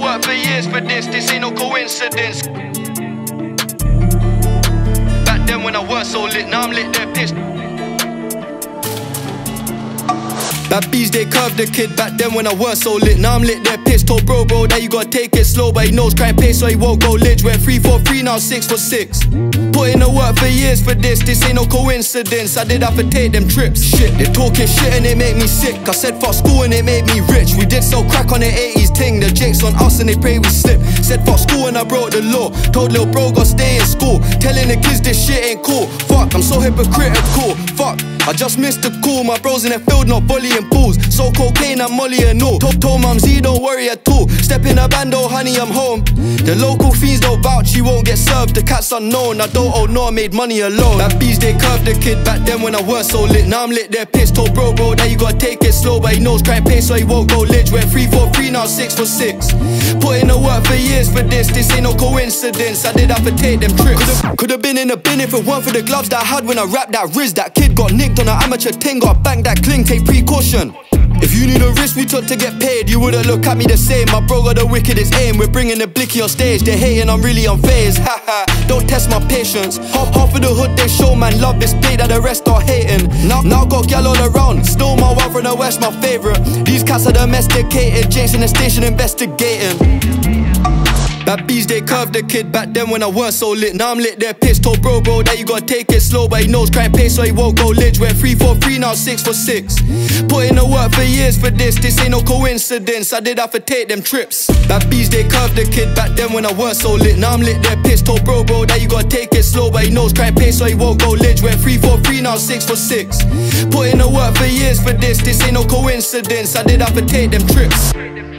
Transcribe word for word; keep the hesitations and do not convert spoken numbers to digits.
work for years for this, this ain't no coincidence. Back then when I was so lit, now I'm lit, they're pissed. Bad bees, they curved the kid back then when I was so lit. Now I'm lit, they're pissed. Told bro, bro, that you gotta take it slow, but he knows crime pace, so he won't go lich. Went three for three, now six for six. Put in the work for years for this, this ain't no coincidence. I did have to take them trips. Shit, they talking shit and it make me sick. I said fuck school and it made me rich. We did sell crack on the eighties ting. The jakes on us and they pray we slip. Said fuck school and I broke the law. Told little bro gotta stay in school. Telling the kids this shit ain't cool. Fuck, I'm so hypocritical. Fuck, I just missed the call. My bros in the field not volleying pools. So cocaine and molly and all. Told, told mum Z don't worry at all. Step in a bando, honey, I'm home. The local fiends don't vouch, you won't get served. The cat's unknown, I don't owe no, I made money alone. Bad bees, they curved the kid back then when I was so lit. Now I'm lit, they're pissed. Told bro, bro, that you gotta take it slow, but he knows crime pace, so he won't go lich. Went three for three, now six for six. Put in the work for years for this, this ain't no coincidence. I did have to take them trips. Could've, could've been in a bin if it weren't for the gloves that I had when I rapped that Riz. That kid got nicked on an amateur ting, got banged that cling, take precaution. If you knew the risk we took to get paid, you wouldn't look at me the same. My bro got the wickedest aim. We're bringing the blicky on stage. They're hating, I'm really unfazed. Haha, don't test my patience. Half, half of the hood they show, man, love this play that the rest are hating. Now, now got gal all around. Snow my one from the west, my favourite. These cats are domesticated. Jake's in the station investigating. Bad bees, they curved the kid back then when I was so lit. Now I'm lit, they're pissed. Told bro, bro, that you gotta take it slow, but he knows crime pace, so he won't go lich. Went three for three, now six for six. Put in the work for years for this, this ain't no coincidence. I did have to take them trips. Bad bees, they curved the kid back then when I was so lit. Now I'm lit, they're pissed. Told bro, bro, that you gotta take it slow, but he knows crime pace, so he won't go lich. Went three for three, now six for six. Put in the work for years for this, this ain't no coincidence. I did have to take them trips.